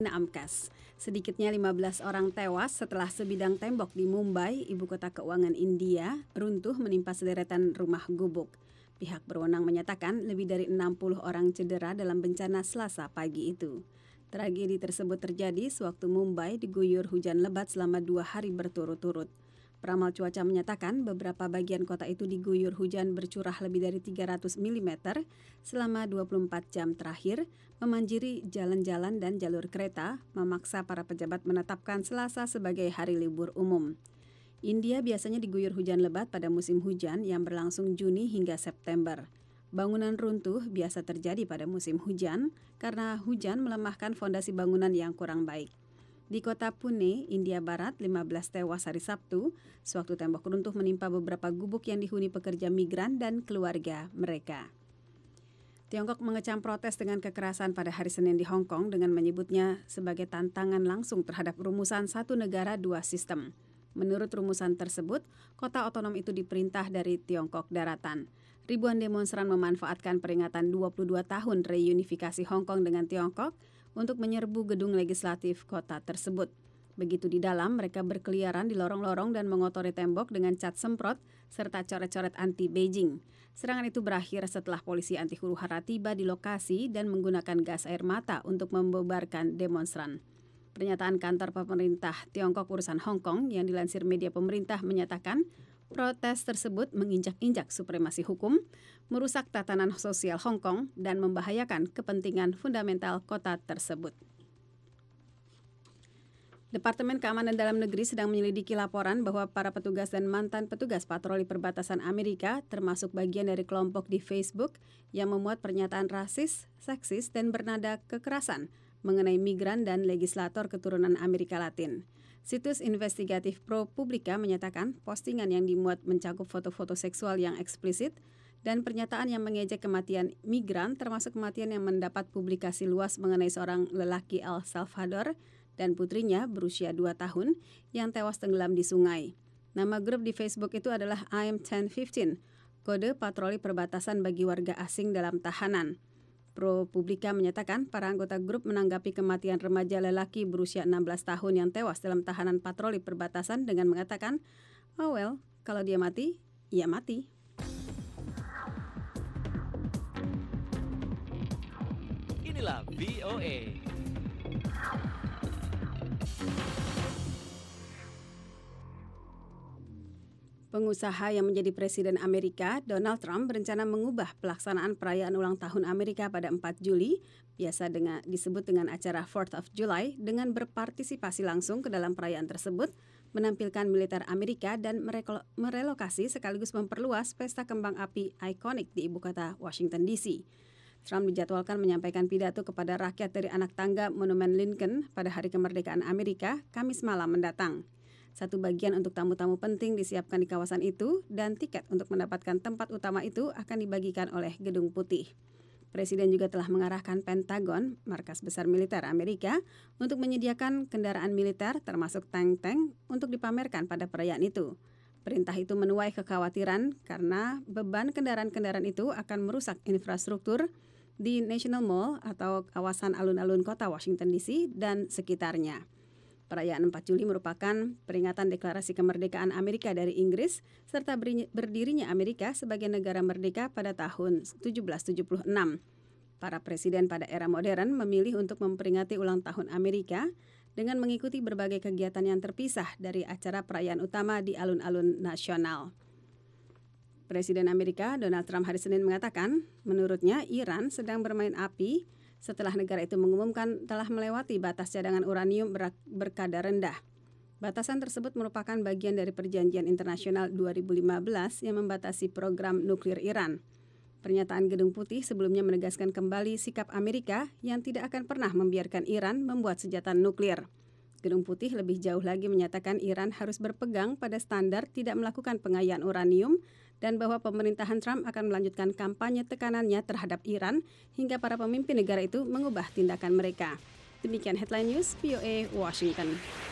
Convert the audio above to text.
Amkas. Sedikitnya 15 orang tewas setelah sebidang tembok di Mumbai, ibu kota keuangan India, runtuh menimpa sederetan rumah gubuk. Pihak berwenang menyatakan lebih dari 60 orang cedera dalam bencana Selasa pagi itu. Tragedi tersebut terjadi sewaktu Mumbai diguyur hujan lebat selama 2 hari berturut-turut. Peramal cuaca menyatakan beberapa bagian kota itu diguyur hujan bercurah lebih dari 300 mm selama 24 jam terakhir, memanjiri jalan-jalan dan jalur kereta, memaksa para pejabat menetapkan Selasa sebagai hari libur umum. India biasanya diguyur hujan lebat pada musim hujan yang berlangsung Juni hingga September. Bangunan runtuh biasa terjadi pada musim hujan karena hujan melemahkan fondasi bangunan yang kurang baik. Di kota Pune, India Barat, 15 tewas hari Sabtu, sewaktu tembok runtuh menimpa beberapa gubuk yang dihuni pekerja migran dan keluarga mereka. Tiongkok mengecam protes dengan kekerasan pada hari Senin di Hong Kong dengan menyebutnya sebagai tantangan langsung terhadap rumusan satu negara dua sistem. Menurut rumusan tersebut, kota otonom itu diperintah dari Tiongkok daratan. Ribuan demonstran memanfaatkan peringatan 22 tahun reunifikasi Hong Kong dengan Tiongkok untuk menyerbu gedung legislatif kota tersebut. Begitu di dalam, mereka berkeliaran di lorong-lorong dan mengotori tembok dengan cat semprot serta coret-coret anti-Beijing. Serangan itu berakhir setelah polisi anti huru-hara tiba di lokasi dan menggunakan gas air mata untuk membubarkan demonstran. Pernyataan kantor pemerintah Tiongkok urusan Hong Kong yang dilansir media pemerintah menyatakan protes tersebut menginjak-injak supremasi hukum, merusak tatanan sosial Hong Kong, dan membahayakan kepentingan fundamental kota tersebut. Departemen Keamanan Dalam Negeri sedang menyelidiki laporan bahwa para petugas dan mantan petugas patroli perbatasan Amerika, termasuk bagian dari kelompok di Facebook yang memuat pernyataan rasis, seksis, dan bernada kekerasan mengenai migran dan legislator keturunan Amerika Latin. Situs investigatif ProPublica menyatakan postingan yang dimuat mencakup foto-foto seksual yang eksplisit dan pernyataan yang mengejek kematian migran, termasuk kematian yang mendapat publikasi luas mengenai seorang lelaki El Salvador dan putrinya berusia 2 tahun yang tewas tenggelam di sungai. Nama grup di Facebook itu adalah I'm 1015, kode patroli perbatasan bagi warga asing dalam tahanan. ProPublica menyatakan para anggota grup menanggapi kematian remaja lelaki berusia 16 tahun yang tewas dalam tahanan patroli perbatasan dengan mengatakan, "Oh well, kalau dia mati, ya mati." Inilah VOA. Pengusaha yang menjadi Presiden Amerika, Donald Trump berencana mengubah pelaksanaan perayaan ulang tahun Amerika pada 4 Juli, biasa disebut dengan acara 4th of July, dengan berpartisipasi langsung ke dalam perayaan tersebut, menampilkan militer Amerika dan merelokasi sekaligus memperluas pesta kembang api ikonik di ibu kota Washington DC. Trump dijadwalkan menyampaikan pidato kepada rakyat dari anak tangga Monumen Lincoln pada Hari Kemerdekaan Amerika, Kamis malam mendatang. Satu bagian untuk tamu-tamu penting disiapkan di kawasan itu dan tiket untuk mendapatkan tempat utama itu akan dibagikan oleh Gedung Putih. Presiden juga telah mengarahkan Pentagon, markas besar militer Amerika, untuk menyediakan kendaraan militer termasuk tank-tank untuk dipamerkan pada perayaan itu. Perintah itu menuai kekhawatiran karena beban kendaraan-kendaraan itu akan merusak infrastruktur di National Mall atau kawasan alun-alun kota Washington DC dan sekitarnya. Perayaan 4 Juli merupakan peringatan deklarasi kemerdekaan Amerika dari Inggris serta berdirinya Amerika sebagai negara merdeka pada tahun 1776. Para presiden pada era modern memilih untuk memperingati ulang tahun Amerika dengan mengikuti berbagai kegiatan yang terpisah dari acara perayaan utama di alun-alun nasional. Presiden Amerika Donald Trump hari Senin mengatakan, menurutnya Iran sedang bermain api setelah negara itu mengumumkan telah melewati batas cadangan uranium berkadar rendah. Batasan tersebut merupakan bagian dari perjanjian internasional 2015 yang membatasi program nuklir Iran. Pernyataan Gedung Putih sebelumnya menegaskan kembali sikap Amerika yang tidak akan pernah membiarkan Iran membuat senjata nuklir. Gedung Putih lebih jauh lagi menyatakan Iran harus berpegang pada standar tidak melakukan pengayaan uranium dan bahwa pemerintahan Trump akan melanjutkan kampanye tekanannya terhadap Iran hingga para pemimpin negara itu mengubah tindakan mereka. Demikian Headline News VOA Washington.